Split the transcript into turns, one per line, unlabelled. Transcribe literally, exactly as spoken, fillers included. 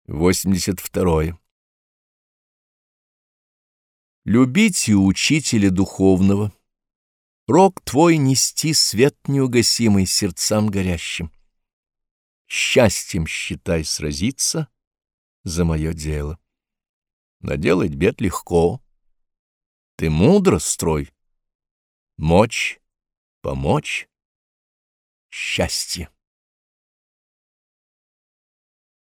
восемьдесят второе. Любите учителя духовного, рог твой нести свет неугасимый сердцам горящим. Счастьем, считай, сразиться за мое дело. Наделать бед легко. Ты мудро строй. Мочь, помочь — счастье.